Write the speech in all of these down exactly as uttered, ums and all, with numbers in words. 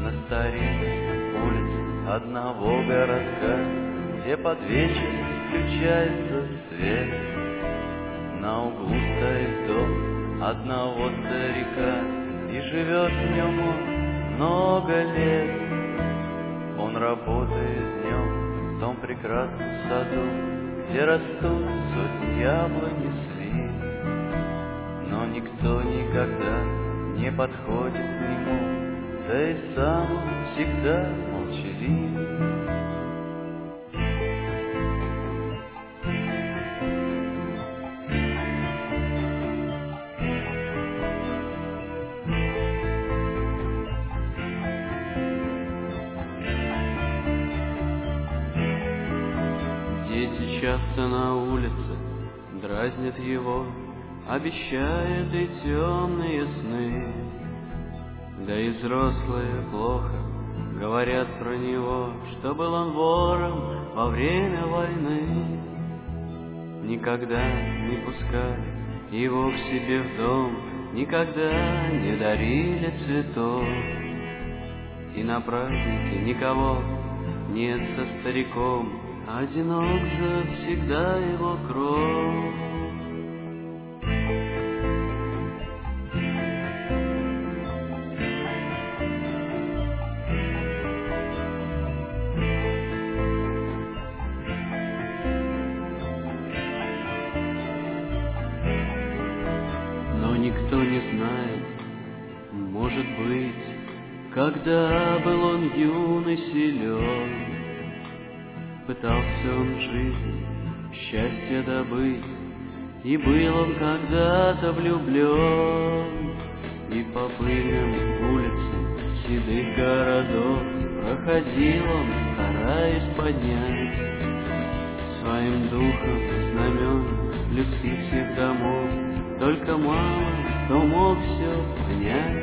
на старинной улице одного городка, где под вечер включается свет. На углу стоит дом одного старика, и живет в нем он много лет. Он работает днем в том прекрасном саду, где растут сотни яблонь и слив. Но никто никогда не подходит к нему, да и сам он всегда молчалив. Дети часто на улице дразнят его, обещают и темные сны. Да и взрослые плохо говорят про него, что был он вором во время войны. Никогда не пускали его к себе в дом, никогда не дарили цветов. И на празднике никого нет со стариком, одинок завсегда его кровь. Но никто не знает, может быть, когда был он юн и силен, пытался он в жизни счастье добыть, и был он когда-то влюблен. И по пыльным улицам седых городов проходил он, стараясь поднять своим духом знамен людских всех домов. Только мало кто мог все понять.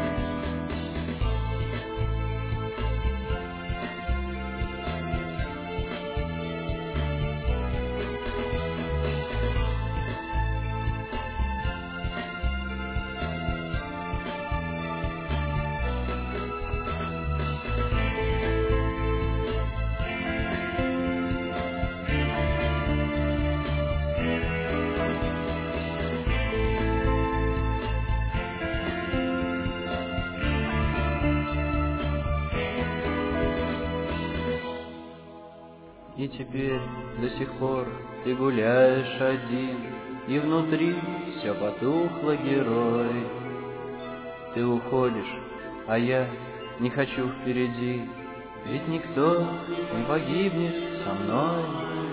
И теперь до сих пор ты гуляешь один, и внутри все потухло, герой. Ты уходишь, а я не хочу впереди, ведь никто не погибнет со мной.